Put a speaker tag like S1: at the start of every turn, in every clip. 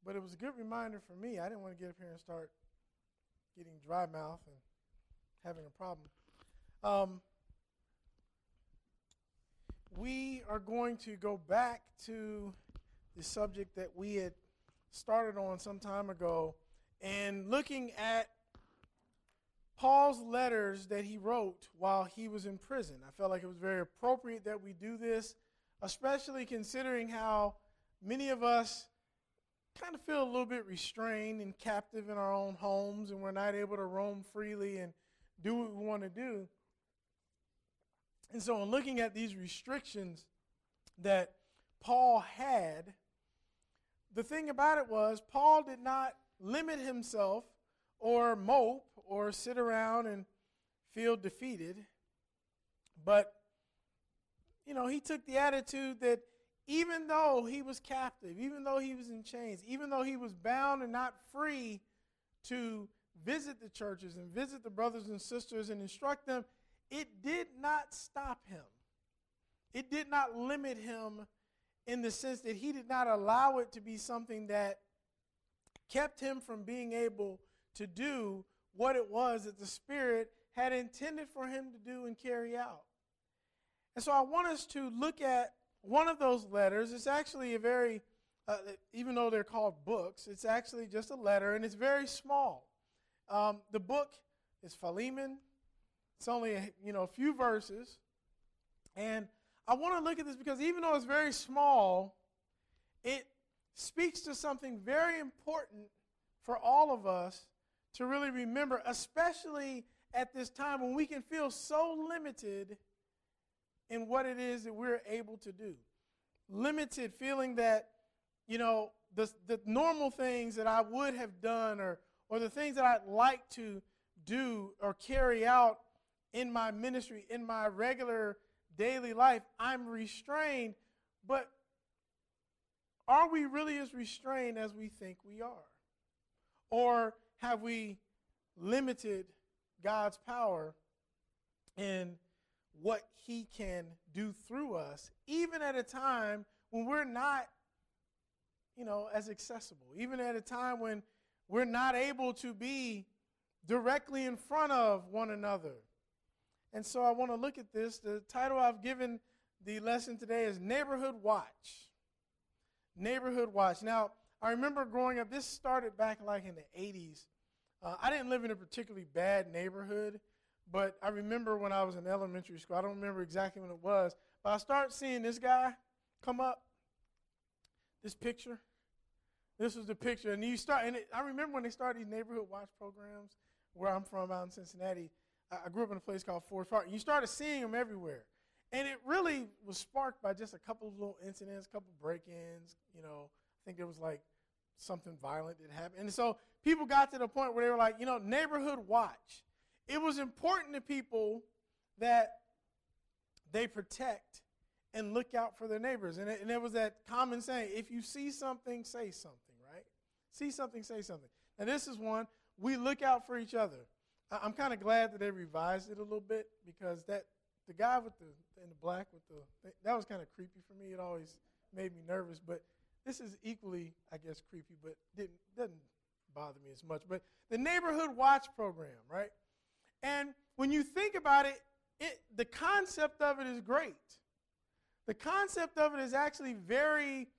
S1: But it was a good reminder for me. I didn't want to get up here and start getting dry mouth and having a problem. We are going to go back to the subject that we had started on some time ago and looking at Paul's letters that he wrote while he was in prison. I felt like it was very appropriate that we do this, especially considering how many of us kind of feel a little bit restrained and captive in our own homes, and we're not able to roam freely and do what we want to do. And so in looking at these restrictions that Paul had, the thing about it was Paul did not limit himself or mope or sit around and feel defeated. But, he took the attitude that even though he was captive, even though he was in chains, even though he was bound and not free to visit the churches and visit the brothers and sisters and instruct them, it did not stop him. It did not limit him in the sense that he did not allow it to be something that kept him from being able to do what it was that the Spirit had intended for him to do and carry out. And so I want us to look at one of those letters. It's actually a very, even though they're called books, it's actually just a letter, and it's very small. The book is Philemon. It's only a few verses. And I want to look at this because even though it's very small, it speaks to something very important for all of us to really remember, especially at this time when we can feel so limited in what it is that we're able to do. Limited, feeling that, the normal things that I would have done or the things that I'd like to do or carry out in my ministry, in my regular daily life, I'm restrained. But are we really as restrained as we think we are? Or have we limited God's power in what he can do through us, even at a time when we're not, as accessible, even at a time when we're not able to be directly in front of one another? And so I want to look at this. The title I've given the lesson today is Neighborhood Watch. Neighborhood Watch. Now, I remember growing up, this started back like in the 80s. I didn't live in a particularly bad neighborhood, but I remember when I was in elementary school, I don't remember exactly when it was, but I started seeing this guy come up, this picture. This was the picture. And I remember when they started these neighborhood watch programs, where I'm from out in Cincinnati. I grew up in a place called Forest Park. And you started seeing them everywhere. And it really was sparked by just a couple of little incidents, a couple of break-ins. I think there was like something violent that happened. And so people got to the point where they were like, neighborhood watch. It was important to people that they protect and look out for their neighbors. And there was that common saying, if you see something, say something, right? See something, say something. Now this is one, we look out for each other. I'm kind of glad that they revised it a little bit because the guy in the black that was kind of creepy for me. It always made me nervous, but this is equally, I guess, creepy, but doesn't bother me as much. But the Neighborhood Watch program, right? And when you think about it, the concept of it is great. The concept of it is actually very,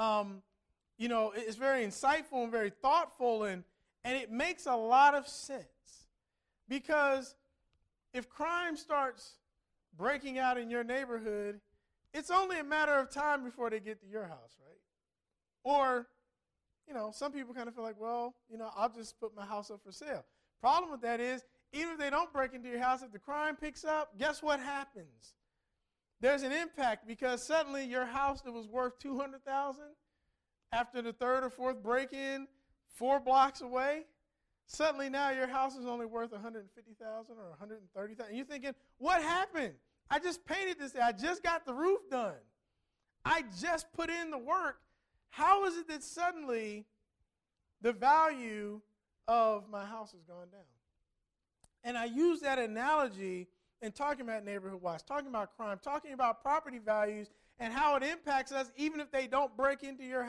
S1: it's very insightful and very thoughtful, and it makes a lot of sense. Because if crime starts breaking out in your neighborhood, it's only a matter of time before they get to your house, right? Or, some people kind of feel like, well, I'll just put my house up for sale. Problem with that is, even if they don't break into your house, if the crime picks up, guess what happens? There's an impact because suddenly your house that was worth $200,000 after the third or fourth break-in 4 blocks away, suddenly now your house is only worth $150,000 or $130,000. And you're thinking, what happened? I just painted this. I just got the roof done. I just put in the work. How is it that suddenly the value of my house has gone down? And I use that analogy in talking about neighborhood watch, talking about crime, talking about property values and how it impacts us even if they don't break into your house,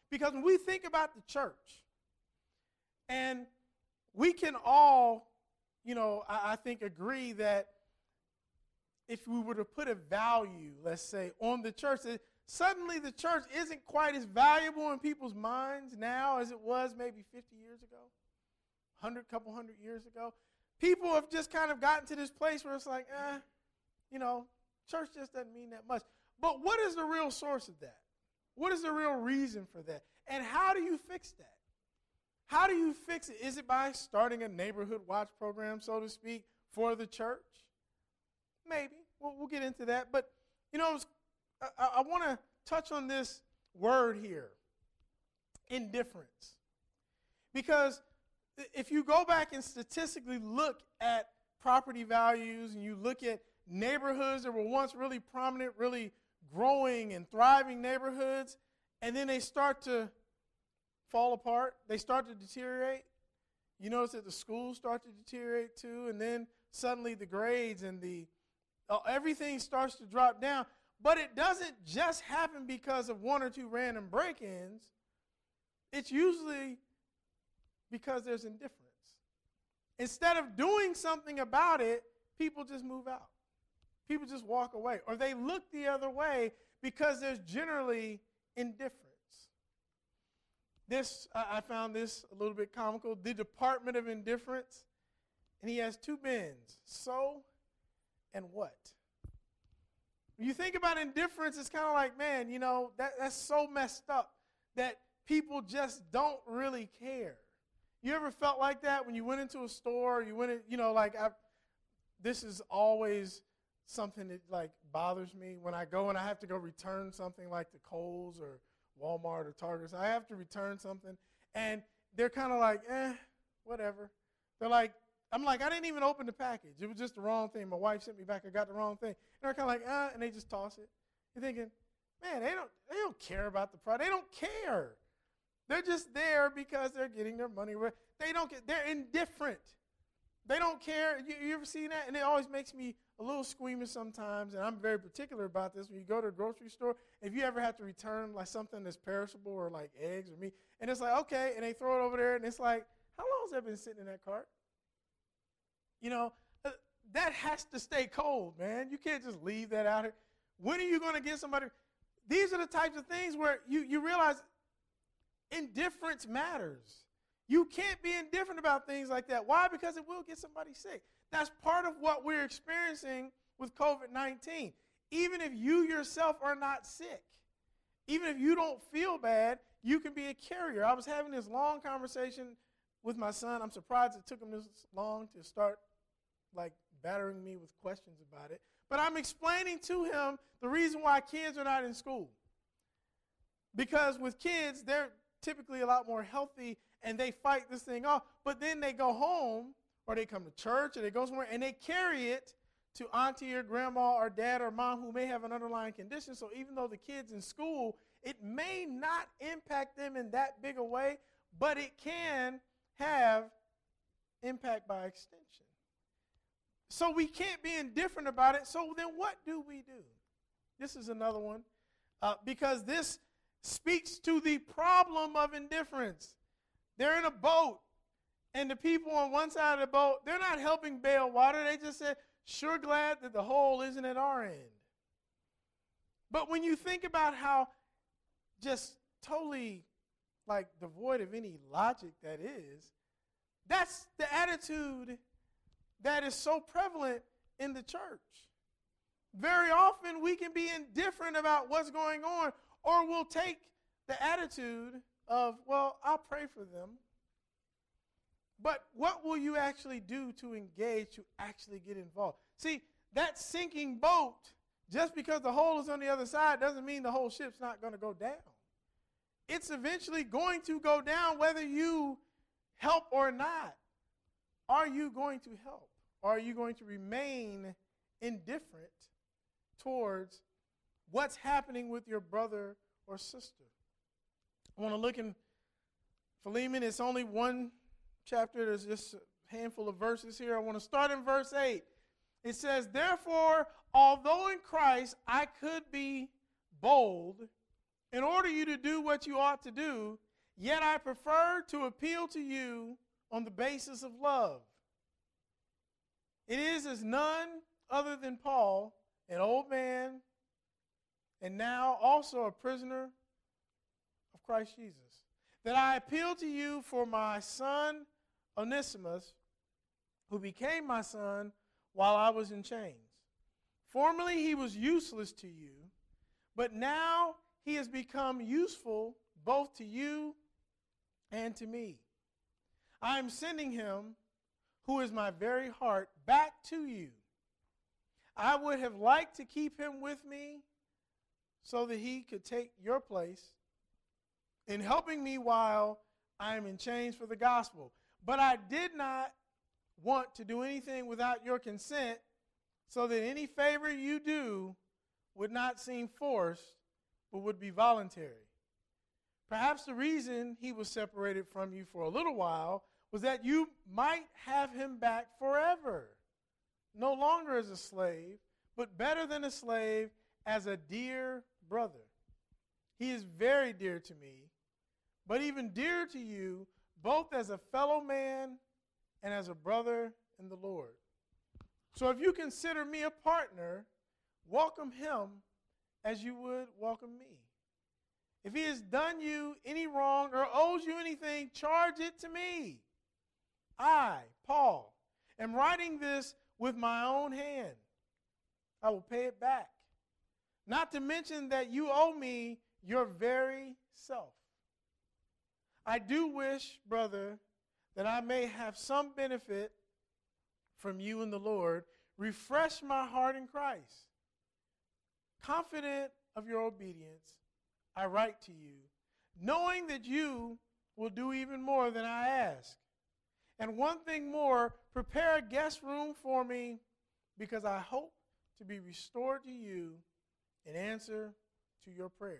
S1: Because when we think about the church, and we can all, I think agree that if we were to put a value, let's say, on the church, suddenly the church isn't quite as valuable in people's minds now as it was maybe 50 years ago, couple hundred years ago. People have just kind of gotten to this place where it's like, church just doesn't mean that much. But what is the real source of that? What is the real reason for that? And how do you fix that? How do you fix it? Is it by starting a neighborhood watch program, so to speak, for the church? Maybe. We'll get into that. But, I want to touch on this word here, indifference. Because if you go back and statistically look at property values and you look at neighborhoods that were once really prominent, really growing and thriving neighborhoods, and then they start to fall apart, they start to deteriorate. You notice that the schools start to deteriorate too, and then suddenly the grades and everything starts to drop down. But it doesn't just happen because of one or two random break-ins. It's usually because there's indifference. Instead of doing something about it, people just move out. People just walk away. Or they look the other way because there's generally indifference. I found this a little bit comical. The Department of Indifference. And he has two bins. So and what? When you think about indifference, it's kind of like, man, that's so messed up that people just don't really care. You ever felt like that when you went into a store? This is always something that bothers me when I go and I have to go return something like the Kohl's or Walmart or Target. So I have to return something, and they're kind of like, whatever. They're like, I'm like, I didn't even open the package. It was just the wrong thing. My wife sent me back. I got the wrong thing. And they're kind of like, and they just toss it. You're thinking, man, they don't care about the product. They don't care. They're just there because they're getting their money. They don't get. They're indifferent. They don't care. You ever seen that? And it always makes me a little squeamish sometimes. And I'm very particular about this. When you go to a grocery store, if you ever have to return something that's perishable or like eggs or meat, and it's like, okay, and they throw it over there, and it's like, how long has that been sitting in that cart? That has to stay cold, man. You can't just leave that out here. When are you going to get somebody? These are the types of things where you realize indifference matters. You can't be indifferent about things like that. Why? Because it will get somebody sick. That's part of what we're experiencing with COVID-19. Even if you yourself are not sick, even if you don't feel bad, you can be a carrier. I was having this long conversation with my son. I'm surprised it took him this long to start battering me with questions about it. But I'm explaining to him the reason why kids are not in school. Because with kids, they're typically a lot more healthy and they fight this thing off. But then they go home or they come to church or they go somewhere and they carry it to auntie or grandma or dad or mom who may have an underlying condition. So even though the kid's in school, it may not impact them in that big a way, but it can have impact by extension. So we can't be indifferent about it. So then what do we do? This is another one because this speaks to the problem of indifference. They're in a boat, and the people on one side of the boat, they're not helping bail water. They just said, sure glad that the hole isn't at our end. But when you think about how just totally devoid of any logic that is, that's the attitude that is so prevalent in the church. Very often we can be indifferent about what's going on, or we'll take the attitude of, well, I'll pray for them. But what will you actually do to engage, to actually get involved? See, that sinking boat, just because the hole is on the other side, doesn't mean the whole ship's not going to go down. It's eventually going to go down whether you help or not. Are you going to help? Are you going to remain indifferent towards what's happening with your brother or sister? I want to look in Philemon. It's only one chapter. There's just a handful of verses here. I want to start in verse 8. It says, therefore, although in Christ I could be bold in order you to do what you ought to do, yet I prefer to appeal to you on the basis of love. It is as none other than Paul, an old man, and now also a prisoner of Christ Jesus, that I appeal to you for my son Onesimus, who became my son while I was in chains. Formerly he was useless to you, but now he has become useful both to you and to me. I am sending him, who is my very heart, back to you. I would have liked to keep him with me so that he could take your place in helping me while I am in chains for the gospel. But I did not want to do anything without your consent, so that any favor you do would not seem forced, but would be voluntary. Perhaps the reason he was separated from you for a little while was that you might have him back forever, no longer as a slave, but better than a slave, as a dear brother. He is very dear to me, but even dearer to you, both as a fellow man and as a brother in the Lord. So if you consider me a partner, welcome him as you would welcome me. If he has done you any wrong or owes you anything, charge it to me. I, Paul, am writing this with my own hand. I will pay it back. Not to mention that you owe me your very self. I do wish, brother, that I may have some benefit from you in the Lord. Refresh my heart in Christ. Confident of your obedience, I write to you, knowing that you will do even more than I ask. And one thing more, prepare a guest room for me, because I hope to be restored to you in answer to your prayers.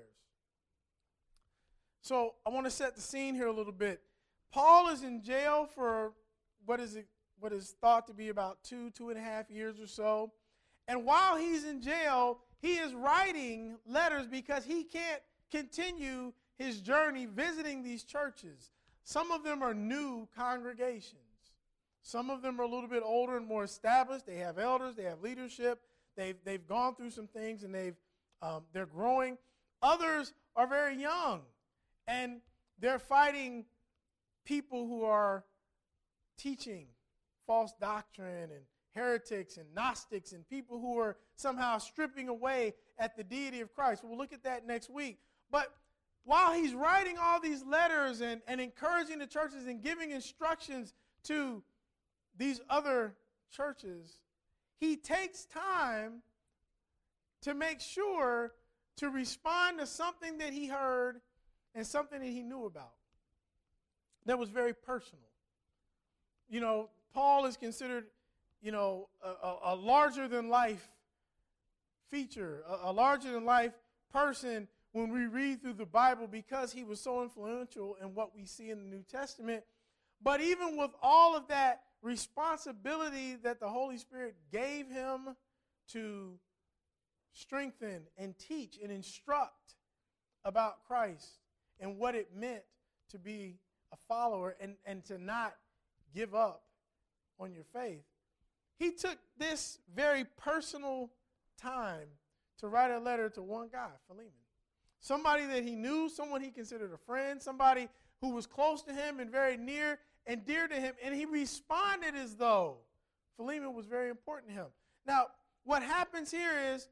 S1: So I want to set the scene here a little bit. Paul is in jail for what is thought to be about 2.5 years or so. And while he's in jail, he is writing letters because he can't continue his journey visiting these churches. Some of them are new congregations. Some of them are a little bit older and more established. They have elders, they have leadership. They've gone through some things and they're growing. Others are very young, and they're fighting people who are teaching false doctrine and heretics and Gnostics and people who are somehow stripping away at the deity of Christ. We'll look at that next week. But while he's writing all these letters and encouraging the churches and giving instructions to these other churches, he takes time to make sure to respond to something that he heard and something that he knew about that was very personal. You know, Paul is considered, a larger-than-life feature, a larger-than-life person when we read through the Bible, because he was so influential in what we see in the New Testament. But even with all of that responsibility that the Holy Spirit gave him to strengthen and teach and instruct about Christ and what it meant to be a follower and to not give up on your faith, he took this very personal time to write a letter to one guy, Philemon. Somebody that he knew, someone he considered a friend, somebody who was close to him and very near and dear to him, and he responded as though Philemon was very important to him. Now, what happens here is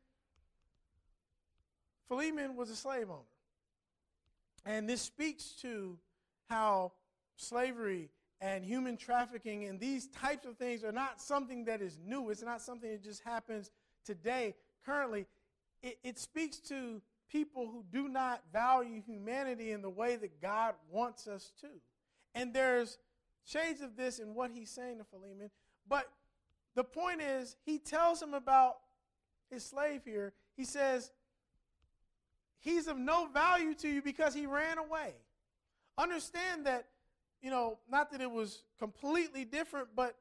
S1: Philemon was a slave owner. And this speaks to how slavery and human trafficking and these types of things are not something that is new. It's not something that just happens today, currently. It speaks to people who do not value humanity in the way that God wants us to. And there's shades of this in what he's saying to Philemon. But the point is, he tells him about his slave here. He says, he's of no value to you because he ran away. Understand that, not that it was completely different, but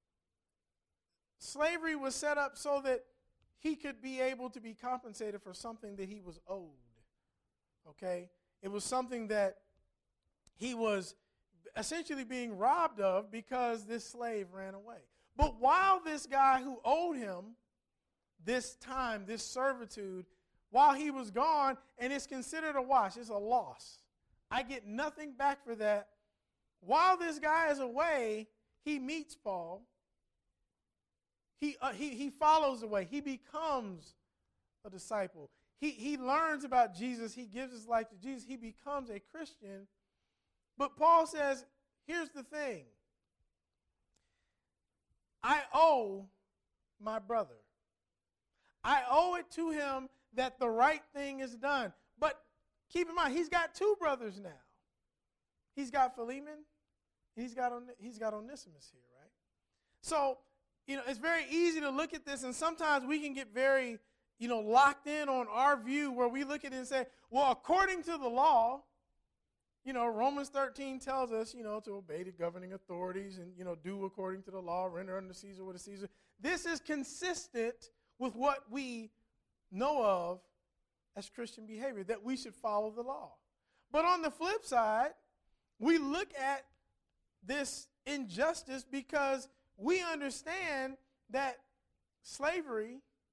S1: slavery was set up so that he could be able to be compensated for something that he was owed. okay? It was something that he was essentially being robbed of because this slave ran away. But while this guy who owed him this time, this servitude, while he was gone, and it's considered a wash, it's a loss. I get nothing back for that. While this guy is away, he meets Paul. He follows the way. He becomes a disciple. He learns about Jesus. He gives his life to Jesus. He becomes a Christian. But Paul says, here's the thing. I owe my brother. I owe it to him that the right thing is done. But keep in mind, he's got two brothers now. He's got Philemon, and he's got Onesimus here, right? So, it's very easy to look at this, and sometimes we can get very, locked in on our view where we look at it and say, well, according to the law, Romans 13 tells us, to obey the governing authorities and, do according to the law, render unto Caesar what is Caesar. This is consistent with what we know of as Christian behavior, that we should follow the law. But on the flip side, we look at this injustice because we understand that slavery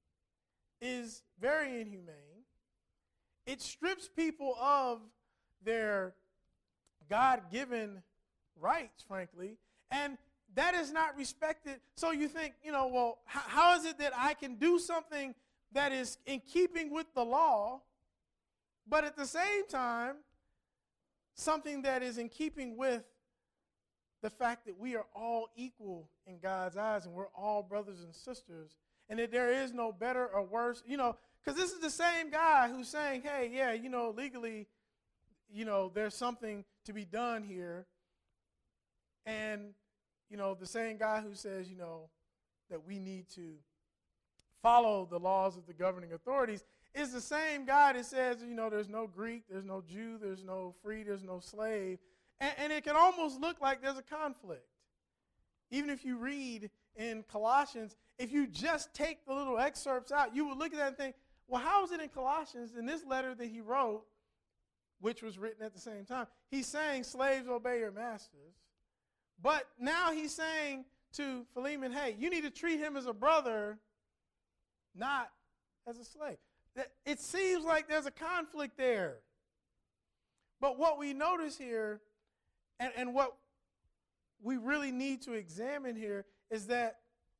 S1: is very inhumane. It strips people of their God-given rights, frankly, and that is not respected. So you think, well, how is it that I can do something that is in keeping with the law, but at the same time, something that is in keeping with the fact that we are all equal in God's eyes and we're all brothers and sisters, and that there is no better or worse, because this is the same guy who's saying, hey, yeah, legally, there's something to be done here. And, the same guy who says, that we need to follow the laws of the governing authorities is the same guy that says, there's no Greek, there's no Jew, there's no free, there's no slave. And it can almost look like there's a conflict. Even if you read in Colossians, if you just take the little excerpts out, you would look at that and think, well, how is it in Colossians, in this letter that he wrote, which was written at the same time, he's saying, slaves, obey your masters. But now he's saying to Philemon, hey, you need to treat him as a brother, not as a slave. It seems like there's a conflict there. But what we notice here, and what we really need to examine here, is that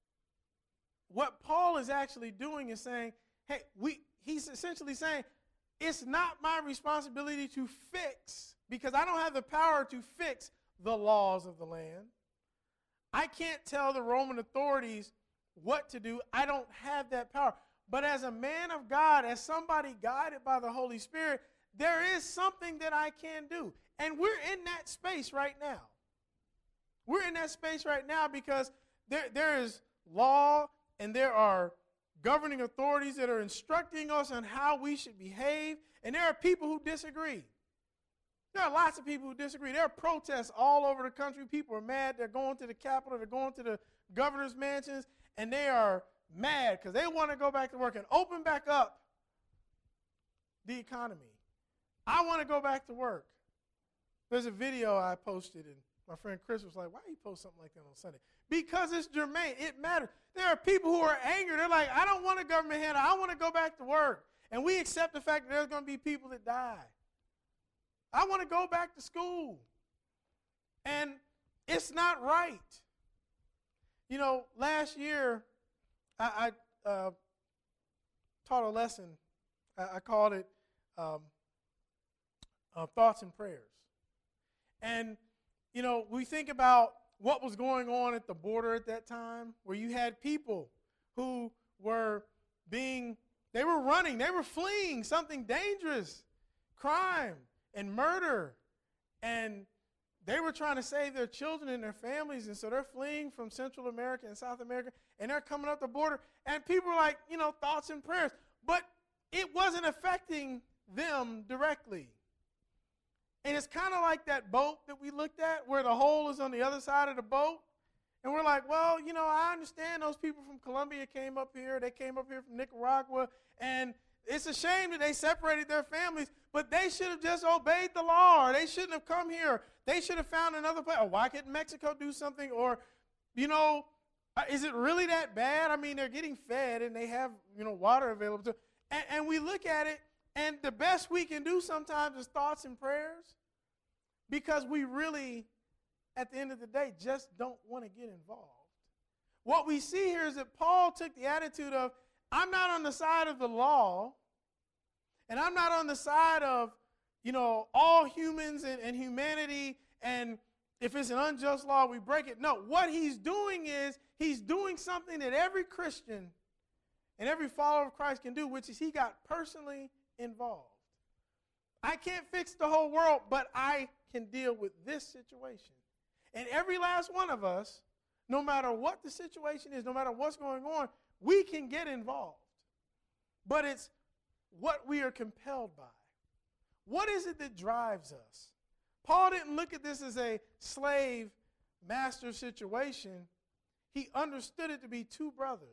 S1: what Paul is actually doing is saying, hey, he's essentially saying, it's not my responsibility to fix, because I don't have the power to fix the laws of the land. I can't tell the Roman authorities what to do. I don't have that power. But as a man of God, as somebody guided by the Holy Spirit, there is something that I can do. And we're in that space right now. We're in that space right now because there is law and there are governing authorities that are instructing us on how we should behave, and there are people who disagree. There are lots of people who disagree. There are protests all over the country. People are mad. They're going to the Capitol. They're going to the governor's mansions, and they are mad because they want to go back to work and open back up the economy. I want to go back to work. There's a video I posted, and my friend Chris was like, why do you post something like that on Sunday? Because it's germane. It matters. There are people who are angry. They're like, I don't want a government handout. I want to go back to work. And we accept the fact that there's going to be people that die. I want to go back to school. And it's not right. Last year, I taught a lesson. I called it Thoughts and Prayers. And, we think about what was going on at the border at that time, where you had people who were they were running, they were fleeing something dangerous, crime and murder, and they were trying to save their children and their families, and so they're fleeing from Central America and South America, and they're coming up the border, and people were like, thoughts and prayers, but it wasn't affecting them directly. And it's kind of like that boat that we looked at where the hole is on the other side of the boat. And we're like, well, I understand those people from Colombia came up here. They came up here from Nicaragua. And it's a shame that they separated their families, but they should have just obeyed the law, or they shouldn't have come here. They should have found another place. Or why couldn't Mexico do something? Or, is it really that bad? I mean, they're getting fed and they have, water available. And we look at it, and the best we can do sometimes is thoughts and prayers, because we really, at the end of the day, just don't want to get involved. What we see here is that Paul took the attitude of, I'm not on the side of the law, and I'm not on the side of, all humans and humanity, and if it's an unjust law, we break it. No, what he's doing is he's doing something that every Christian and every follower of Christ can do, which is he got personally involved. I can't fix the whole world, but I can deal with this situation. And every last one of us, no matter what the situation is, no matter what's going on, we can get involved. But it's what we are compelled by. What is it that drives us? Paul didn't look at this as a slave-master situation. He understood it to be two brothers.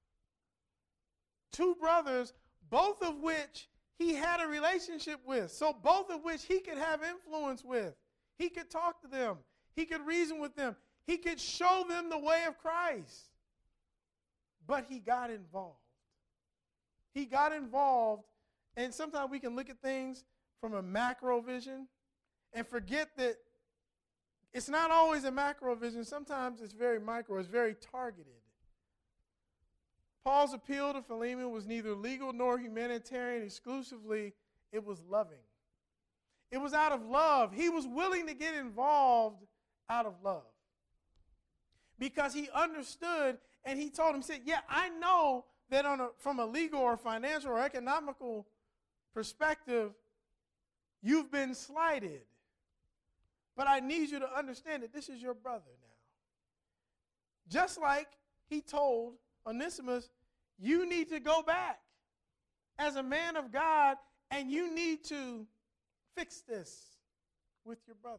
S1: Two brothers, both of which he had a relationship with. So both of which he could have influence with. He could talk to them. He could reason with them. He could show them the way of Christ. But he got involved. He got involved, and sometimes we can look at things from a macro vision and forget that it's not always a macro vision. Sometimes it's very micro. It's very targeted. Paul's appeal to Philemon was neither legal nor humanitarian exclusively. It was loving. It was out of love. He was willing to get involved out of love, because he understood, and he told him, he said, yeah, I know that from a legal or financial or economical perspective, you've been slighted. But I need you to understand that this is your brother now. Just like he told Onesimus, you need to go back as a man of God, and you need to fix this with your brother.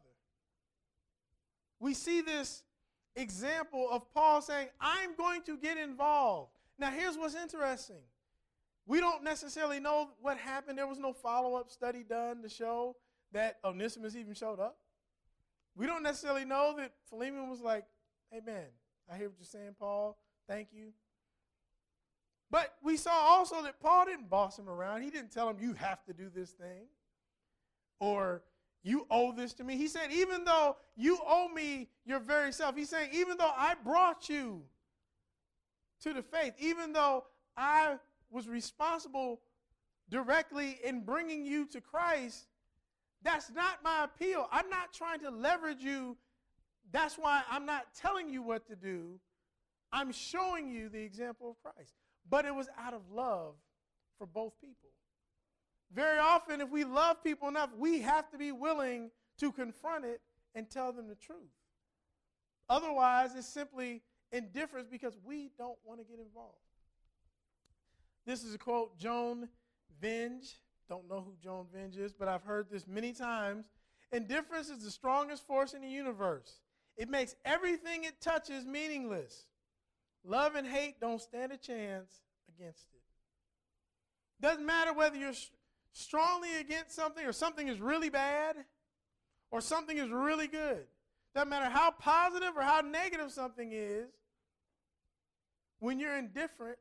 S1: We see this example of Paul saying, I'm going to get involved. Now, here's what's interesting. We don't necessarily know what happened. There was no follow-up study done to show that Onesimus even showed up. We don't necessarily know that Philemon was like, hey, man, I hear what you're saying, Paul. Thank you. But we saw also that Paul didn't boss him around. He didn't tell him, you have to do this thing, or you owe this to me. He said, even though you owe me your very self, he's saying, even though I brought you to the faith, even though I was responsible directly in bringing you to Christ, that's not my appeal. I'm not trying to leverage you. That's why I'm not telling you what to do. I'm showing you the example of Christ. But it was out of love for both people. Very often, if we love people enough, we have to be willing to confront it and tell them the truth. Otherwise, it's simply indifference because we don't want to get involved. This is a quote, Joan Venge. Don't know who Joan Venge is, but I've heard this many times. Indifference is the strongest force in the universe. It makes everything it touches meaningless. Love and hate don't stand a chance against it. Doesn't matter whether you're strongly against something, or something is really bad, or something is really good. Doesn't matter how positive or how negative something is. When you're indifferent,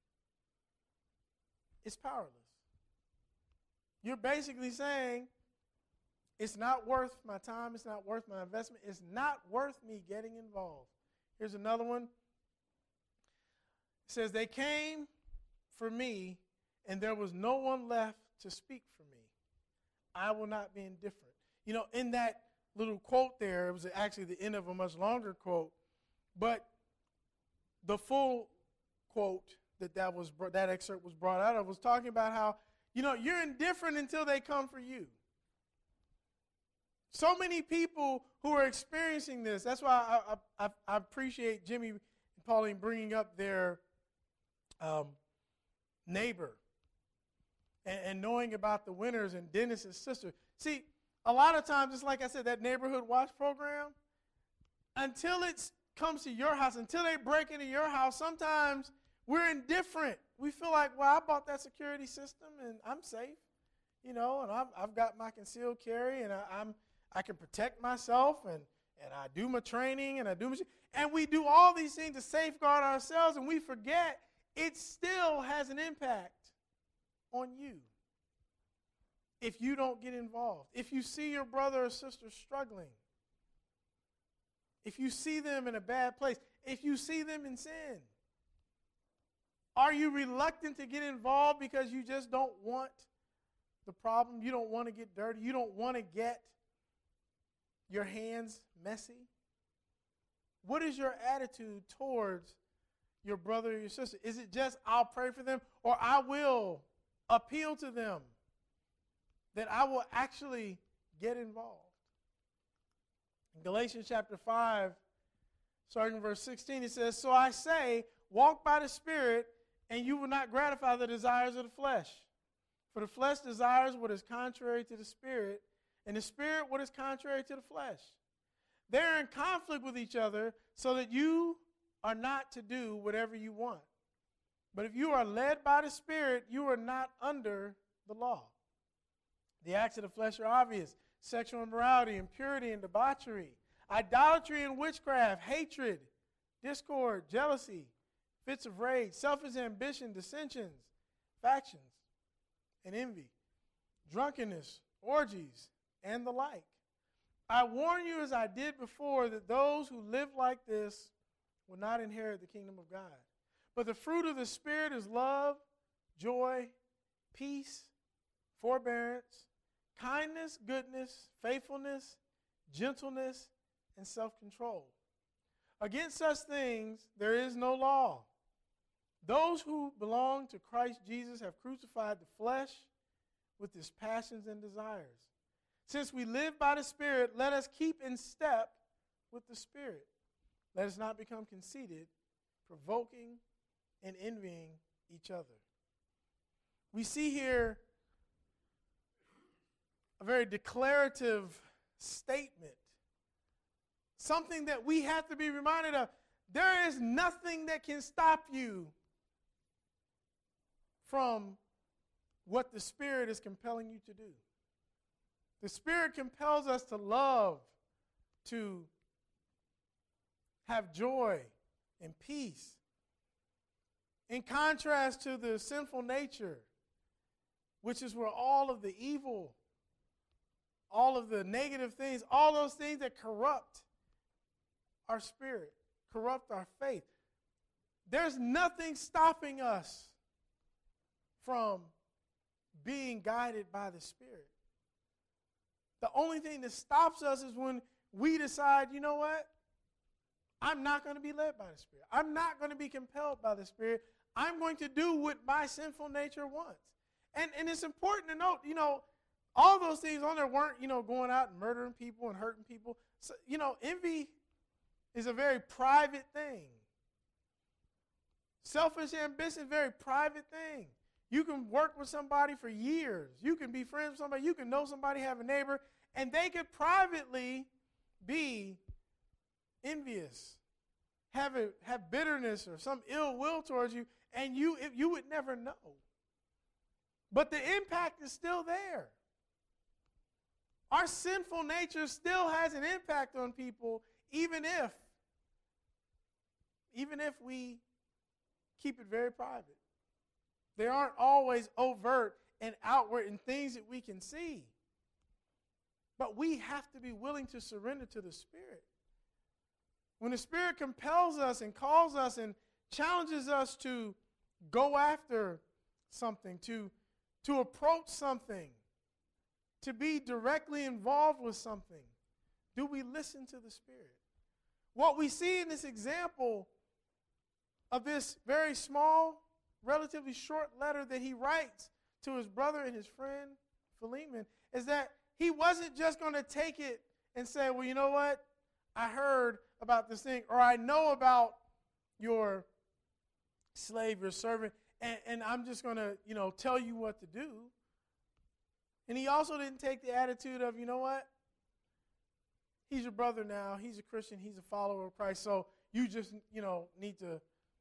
S1: it's powerless. You're basically saying, it's not worth my time, it's not worth my investment, it's not worth me getting involved. Here's another one. It says, they came for me, and there was no one left to speak for me. I will not be indifferent. You know, in that little quote there, it was actually the end of a much longer quote, but the full quote that excerpt was brought out of was talking about how, you know, you're indifferent until they come for you. So many people who are experiencing this, that's why I appreciate Jimmy and Pauline bringing up their neighbor and knowing about the winners and Dennis's sister. See, a lot of times, it's like I said, that neighborhood watch program, until it comes to your house, until they break into your house, sometimes we're indifferent. we feel like, well, I bought that security system and I'm safe, and I've got my concealed carry and I can protect myself and I do my training and we do all these things to safeguard ourselves, and we forget it still has an impact on you if you don't get involved. If you see your brother or sister struggling, if you see them in a bad place, if you see them in sin, are you reluctant to get involved because you just don't want the problem? You don't want to get dirty? You don't want to get your hands messy? What is your attitude towards your brother or your sister? Is it just, I'll pray for them, or I will appeal to them, that I will actually get involved? In Galatians chapter 5, starting in verse 16, it says, "So I say, walk by the Spirit, and you will not gratify the desires of the flesh. For the flesh desires what is contrary to the Spirit, and the Spirit what is contrary to the flesh. They're in conflict with each other, so that you are not to do whatever you want. But if you are led by the Spirit, you are not under the law. The acts of the flesh are obvious: sexual immorality, impurity and debauchery, idolatry and witchcraft, hatred, discord, jealousy, fits of rage, selfish ambition, dissensions, factions, and envy, drunkenness, orgies, and the like. I warn you, as I did before, that those who live like this will not inherit the kingdom of God. But the fruit of the Spirit is love, joy, peace, forbearance, kindness, goodness, faithfulness, gentleness, and self-control. Against such things there is no law. Those who belong to Christ Jesus have crucified the flesh with its passions and desires. Since we live by the Spirit, let us keep in step with the Spirit. Let us not become conceited, provoking, and envying each other." We see here a very declarative statement, something that we have to be reminded of. There is nothing that can stop you from what the Spirit is compelling you to do. The Spirit compels us to love, to have joy and peace. In contrast to the sinful nature, which is where all of the evil, all of the negative things, all those things that corrupt our spirit, corrupt our faith. There's nothing stopping us from being guided by the Spirit. The only thing that stops us is when we decide, you know what? I'm not going to be led by the Spirit. I'm not going to be compelled by the Spirit. I'm going to do what my sinful nature wants. And it's important to note, all those things on there weren't, going out and murdering people and hurting people. So, envy is a very private thing. Selfish ambition is a very private thing. You can work with somebody for years. You can be friends with somebody. You can know somebody, have a neighbor, and they could privately be envious, have bitterness or some ill will towards you, and you would never know. But the impact is still there. Our sinful nature still has an impact on people, even if we keep it very private. They aren't always overt and outward in things that we can see. But we have to be willing to surrender to the Spirit. When the Spirit compels us and calls us and challenges us to go after something, to approach something, to be directly involved with something, do we listen to the Spirit? What we see in this example of this very small, relatively short letter that he writes to his brother and his friend Philemon is that he wasn't just going to take it and say, well, you know what? I heard about this thing, or I know about your slave, your servant, and I'm just going to, tell you what to do. And he also didn't take the attitude of, you know what? He's your brother now. He's a Christian. He's a follower of Christ. So you just, need to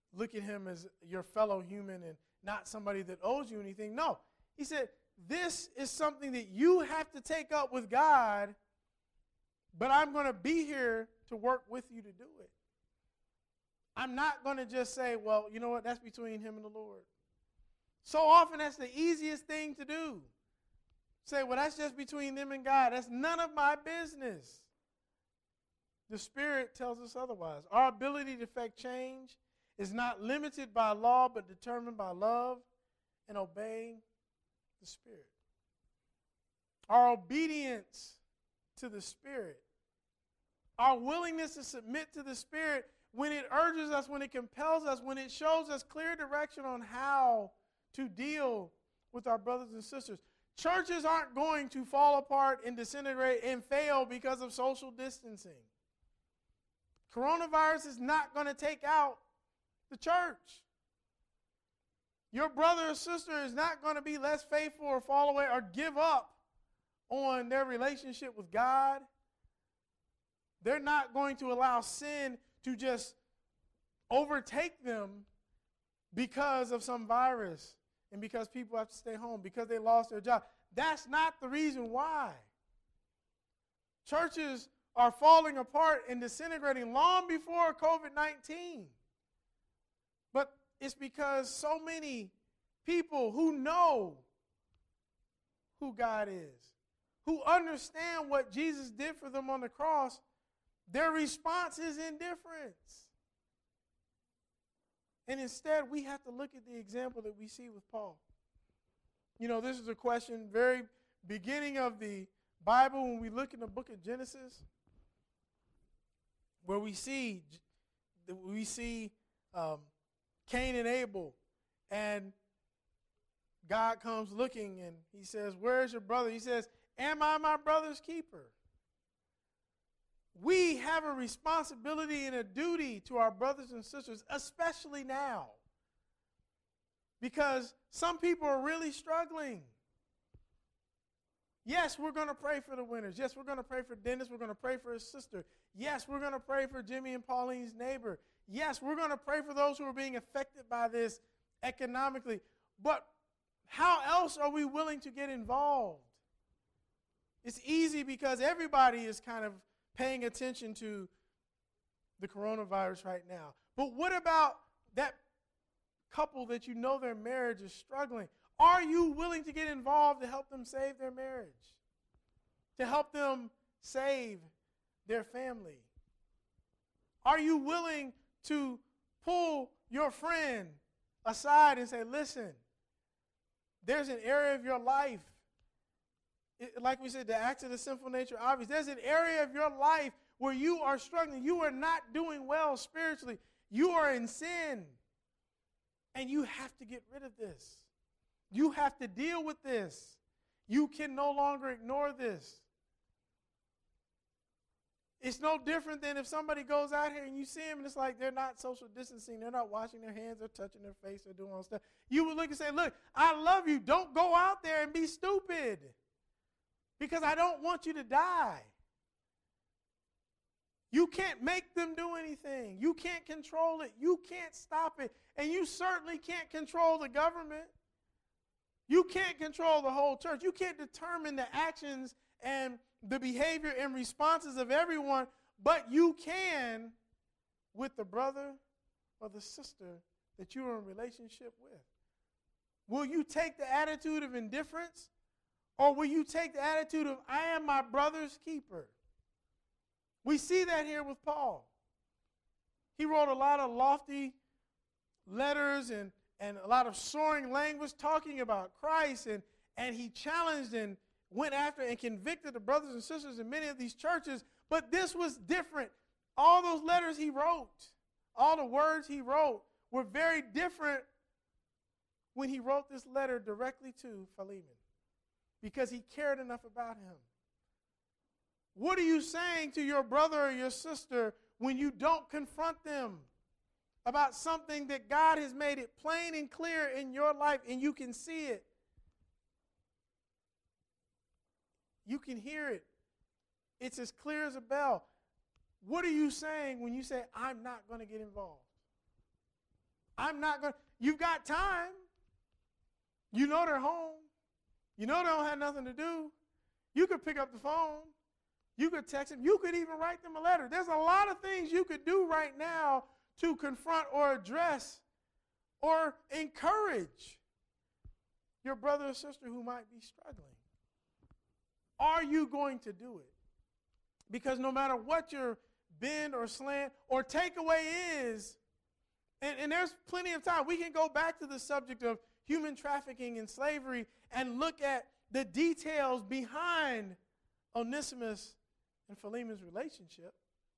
S1: look at him as your fellow human and not somebody that owes you anything. No, he said, this is something that you have to take up with God, but I'm going to be here to work with you to do it. I'm not going to just say, well, you know what, that's between him and the Lord. So often that's the easiest thing to do. Say, well, that's just between them and God. That's none of my business. The Spirit tells us otherwise. Our ability to effect change is not limited by law, but determined by love and obeying the Spirit. Our obedience to the Spirit, our willingness to submit to the Spirit when it urges us, when it compels us, when it shows us clear direction on how to deal with our brothers and sisters. Churches aren't going to fall apart and disintegrate and fail because of social distancing. Coronavirus is not going to take out the church. Your brother or sister is not going to be less faithful or fall away or give up on their relationship with God. They're not going to allow sin to just overtake them because of some virus and because people have to stay home, because they lost their job. That's not the reason why. Churches are falling apart and disintegrating long before COVID-19. But it's because so many people who know who God is, who understand what Jesus did for them on the cross, their response is indifference. And instead, we have to look at the example that we see with Paul. You know, this is a question, very beginning of the Bible, when we look in the book of Genesis, where we see Cain and Abel, and God comes looking, and he says, where's your brother? He says, am I my brother's keeper? We have a responsibility and a duty to our brothers and sisters, especially now, because some people are really struggling. Yes, we're going to pray for the winners. Yes, we're going to pray for Dennis. We're going to pray for his sister. Yes, we're going to pray for Jimmy and Pauline's neighbor. Yes, we're going to pray for those who are being affected by this economically. But how else are we willing to get involved? It's easy because everybody is kind of paying attention to the coronavirus right now. But what about that couple that you know their marriage is struggling? Are you willing to get involved to help them save their marriage? To help them save their family? Are you willing to pull your friend aside and say, listen, there's an area of your life, like we said, the acts of the sinful nature are obvious. There's an area of your life where you are struggling. You are not doing well spiritually. You are in sin. And you have to get rid of this. You have to deal with this. You can no longer ignore this. It's no different than if somebody goes out here and you see them and it's like they're not social distancing, they're not washing their hands, they're touching their face, they're doing all stuff. You would look and say, look, I love you. Don't go out there and be stupid because I don't want you to die. You can't make them do anything. You can't control it. You can't stop it. And you certainly can't control the government. You can't control the whole church. You can't determine the actions and the behavior and responses of everyone, but you can with the brother or the sister that you are in relationship with. Will you take the attitude of indifference, or will you take the attitude of, I am my brother's keeper? We see that here with Paul. He wrote a lot of lofty letters and a lot of soaring language talking about Christ, and he challenged and went after and convicted the brothers and sisters in many of these churches, but this was different. All those letters he wrote, all the words he wrote were very different when he wrote this letter directly to Philemon, because he cared enough about him. What are you saying to your brother or your sister when you don't confront them about something that God has made it plain and clear in your life and you can see it? You can hear it. It's as clear as a bell. What are you saying when you say, I'm not going to get involved? I'm not going to. You've got time. You know they're home. You know they don't have nothing to do. You could pick up the phone. You could text them. You could even write them a letter. There's a lot of things you could do right now to confront or address or encourage your brother or sister who might be struggling. Are you going to do it? Because no matter what your bend or slant or takeaway is, and there's plenty of time, we can go back to the subject of human trafficking and slavery and look at the details behind Onesimus and Philemon's relationship.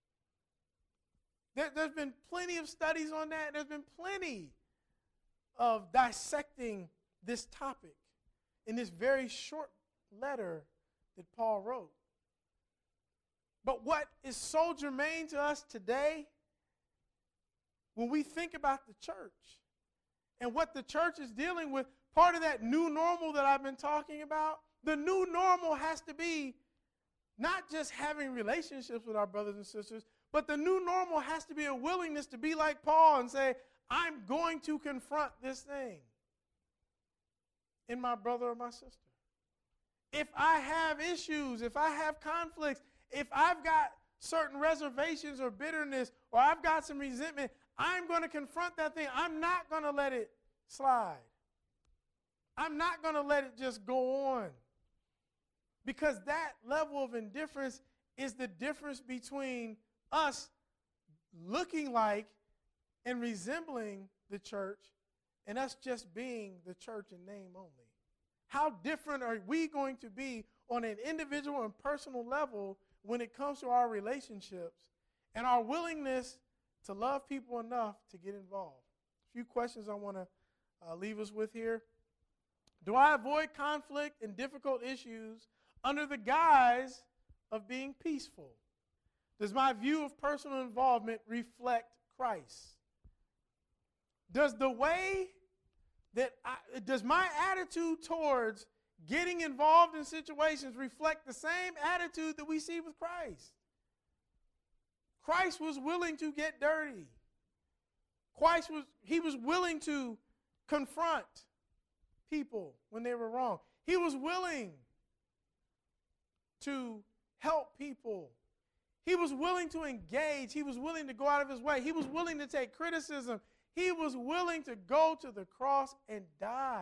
S1: There's been plenty of studies on that. There's been plenty of dissecting this topic in this very short letter that Paul wrote. But what is so germane to us today, when we think about the church and what the church is dealing with, part of that new normal that I've been talking about, the new normal has to be not just having relationships with our brothers and sisters, but the new normal has to be a willingness to be like Paul and say, I'm going to confront this thing in my brother or my sister. If I have issues, if I have conflicts, if I've got certain reservations or bitterness, or I've got some resentment, I'm going to confront that thing. I'm not going to let it slide. I'm not going to let it just go on. Because that level of indifference is the difference between us looking like and resembling the church and us just being the church in name only. How different are we going to be on an individual and personal level when it comes to our relationships and our willingness to love people enough to get involved? A few questions I want to leave us with here. Do I avoid conflict and difficult issues under the guise of being peaceful? Does my view of personal involvement reflect Christ? Does my attitude towards getting involved in situations reflect the same attitude that we see with Christ? Christ was willing to get dirty. He was willing to confront people when they were wrong. He was willing to help people. He was willing to engage. He was willing to go out of his way. He was willing to take criticism. He was willing to go to the cross and die.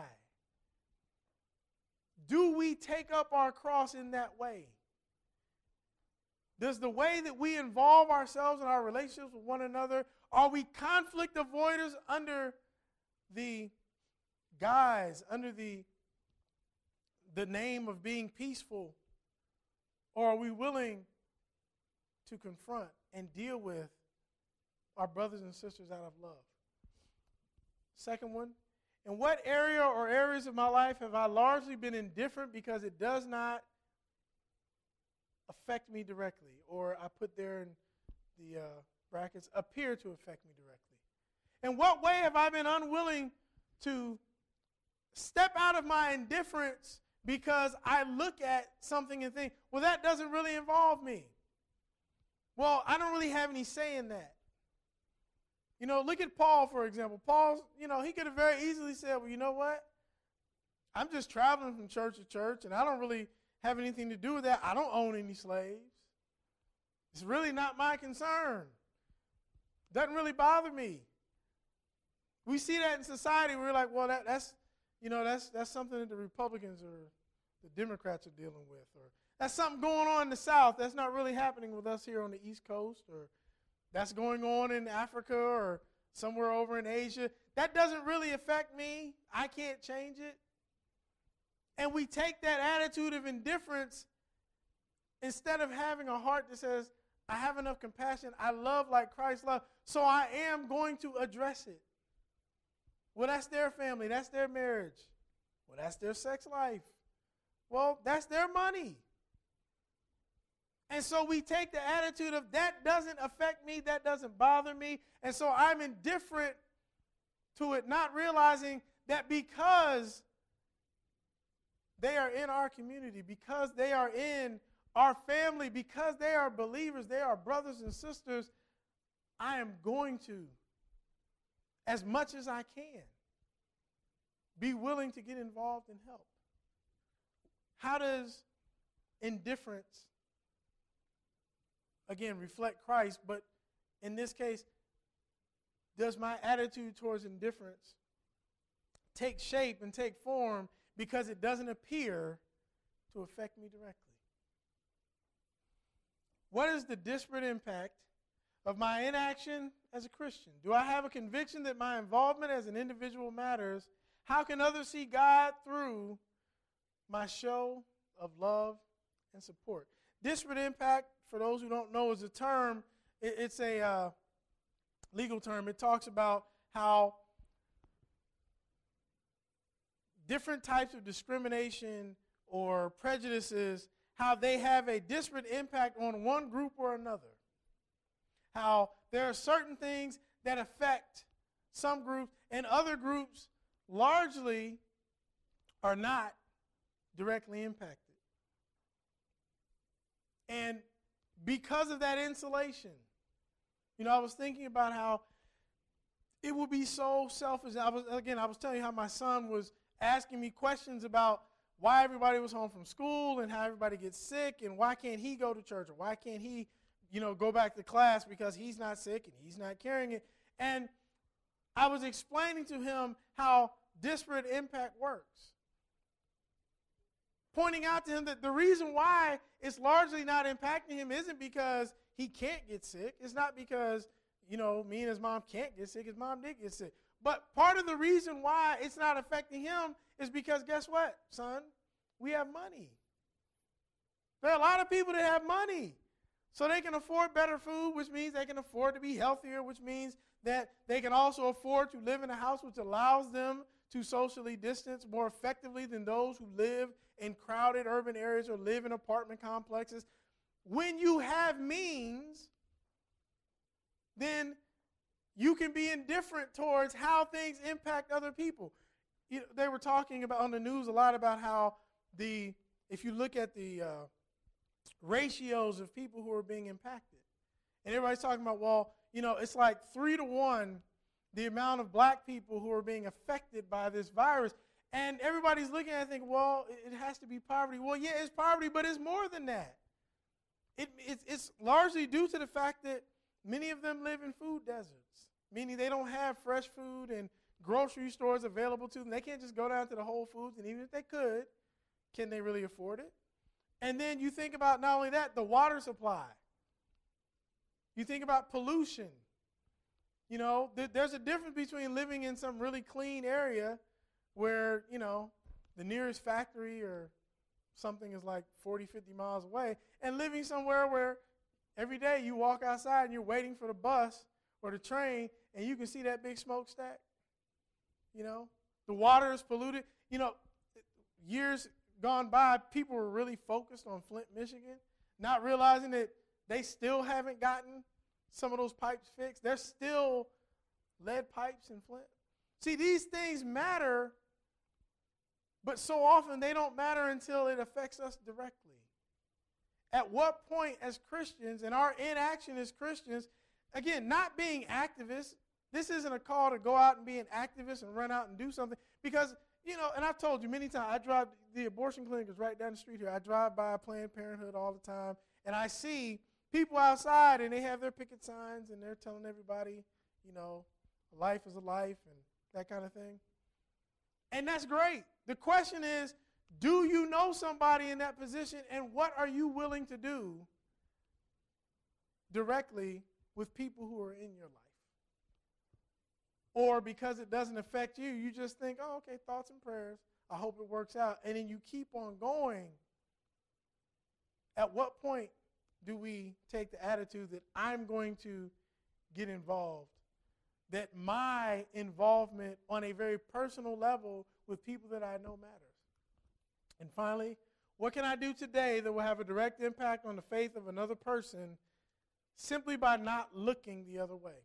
S1: Do we take up our cross in that way? Does the way that we involve ourselves in our relationships with one another, are we conflict avoiders under the guise, under the name of being peaceful? Or are we willing to confront and deal with our brothers and sisters out of love? Second one, in what area or areas of my life have I largely been indifferent because it does not affect me directly? Or I put there in the brackets, appear to affect me directly. In what way have I been unwilling to step out of my indifference because I look at something and think, well, that doesn't really involve me. Well, I don't really have any say in that. You know, look at Paul, for example. Paul, he could have very easily said, well, you know what? I'm just traveling from church to church, and I don't really have anything to do with that. I don't own any slaves. It's really not my concern. Doesn't really bother me. We see that in society. We're like, well, that's something that the Republicans or the Democrats are dealing with. Or that's something going on in the South that's not really happening with us here on the East Coast. Or that's going on in Africa or somewhere over in Asia. That doesn't really affect me. I can't change it. And we take that attitude of indifference instead of having a heart that says, I have enough compassion. I love like Christ loved, so I am going to address it. Well, that's their family. That's their marriage. Well, that's their sex life. Well, that's their money. And so we take the attitude of that doesn't affect me, that doesn't bother me, and so I'm indifferent to it, not realizing that because they are in our community, because they are in our family, because they are believers, they are brothers and sisters, I am going to as much as I can, be willing to get involved and help? How does indifference, again, reflect Christ, but in this case, does my attitude towards indifference take shape and take form because it doesn't appear to affect me directly? What is the disparate impact of my inaction as a Christian? Do I have a conviction that my involvement as an individual matters? How can others see God through my show of love and support? Disparate impact, for those who don't know, is a term. It's a legal term. It talks about how different types of discrimination or prejudices, how they have a disparate impact on one group or another. How there are certain things that affect some groups and other groups largely are not directly impacted. And because of that insulation, I was thinking about how it would be so selfish. I was telling you how my son was asking me questions about why everybody was home from school and how everybody gets sick and why can't he go to church or why can't he, go back to class because he's not sick and he's not carrying it. And I was explaining to him how disparate impact works. Pointing out to him that the reason why it's largely not impacting him isn't because he can't get sick. It's not because, me and his mom can't get sick. His mom did get sick. But part of the reason why it's not affecting him is because guess what, son? We have money. There are a lot of people that have money. So they can afford better food, which means they can afford to be healthier, which means that they can also afford to live in a house which allows them to socially distance more effectively than those who live in crowded urban areas or live in apartment complexes. When you have means, then you can be indifferent towards how things impact other people. They were talking about on the news a lot about how if you look at the ratios of people who are being impacted, and everybody's talking about, it's like 3 to 1 the amount of black people who are being affected by this virus. And everybody's looking at it and thinking, it has to be poverty. Well, yeah, it's poverty, but it's more than that. It's largely due to the fact that many of them live in food deserts, meaning they don't have fresh food and grocery stores available to them. They can't just go down to the Whole Foods, and even if they could, can they really afford it? And then you think about not only that, the water supply. You think about pollution. There's a difference between living in some really clean area where, the nearest factory or something is like 40, 50 miles away, and living somewhere where every day you walk outside and you're waiting for the bus or the train and you can see that big smokestack. The water is polluted. Years gone by, people were really focused on Flint, Michigan, not realizing that they still haven't gotten some of those pipes fixed. There's still lead pipes in Flint. See, these things matter, but so often they don't matter until it affects us directly. At what point as Christians, and our inaction as Christians, again, not being activists, this isn't a call to go out and be an activist and run out and do something because, and I've told you many times, the abortion clinic is right down the street here. I drive by Planned Parenthood all the time, and I see people outside, and they have their picket signs, and they're telling everybody, life is a life and that kind of thing. And that's great. The question is, do you know somebody in that position, and what are you willing to do directly with people who are in your life? Or because it doesn't affect you, you just think, oh, okay, thoughts and prayers. I hope it works out. And then you keep on going. At what point do we take the attitude that I'm going to get involved? That my involvement on a very personal level with people that I know matters. And finally, what can I do today that will have a direct impact on the faith of another person simply by not looking the other way?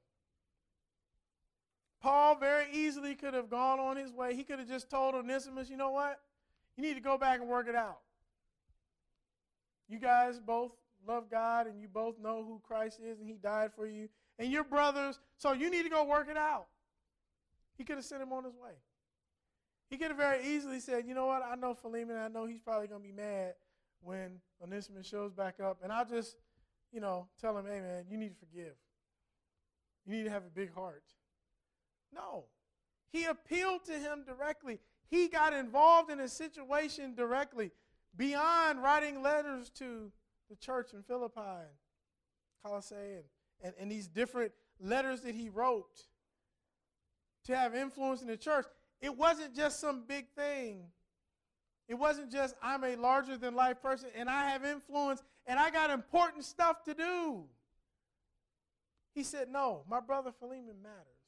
S1: Paul very easily could have gone on his way. He could have just told Onesimus, you know what? You need to go back and work it out. You guys both love God, and you both know who Christ is, and he died for you. And you're brothers, so you need to go work it out. He could have sent him on his way. He could have very easily said, you know what, I know Philemon, I know he's probably going to be mad when Onesimus shows back up, and I'll just, tell him, hey, man, you need to forgive. You need to have a big heart. No. He appealed to him directly. He got involved in a situation directly, beyond writing letters to the church in Philippi and Colossae and these different letters that he wrote to have influence in the church. It wasn't just some big thing. It wasn't just, I'm a larger-than-life person, and I have influence, and I got important stuff to do. He said, no, my brother Philemon matters.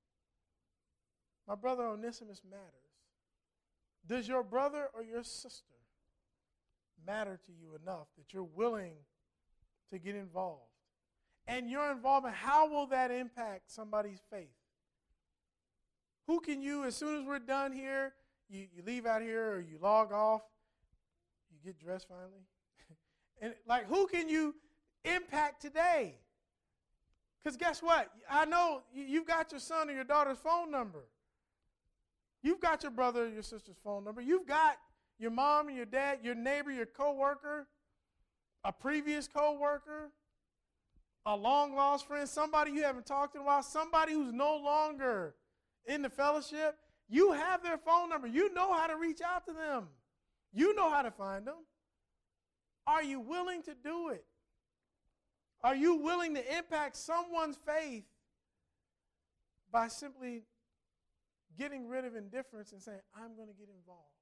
S1: My brother Onesimus matters. Does your brother or your sister matter to you enough that you're willing to get involved? And your involvement, how will that impact somebody's faith? Who can you, as soon as we're done here, you leave out here or you log off, you get dressed finally, and who can you impact today? Because guess what? I know you've got your son or your daughter's phone number. You've got your brother or your sister's phone number. You've got your mom and your dad, your neighbor, your coworker, a previous coworker, a long-lost friend, somebody you haven't talked to in a while, somebody who's no longer in the fellowship. You have their phone number. You know how to reach out to them. You know how to find them. Are you willing to do it? Are you willing to impact someone's faith by simply getting rid of indifference and saying, I'm going to get involved?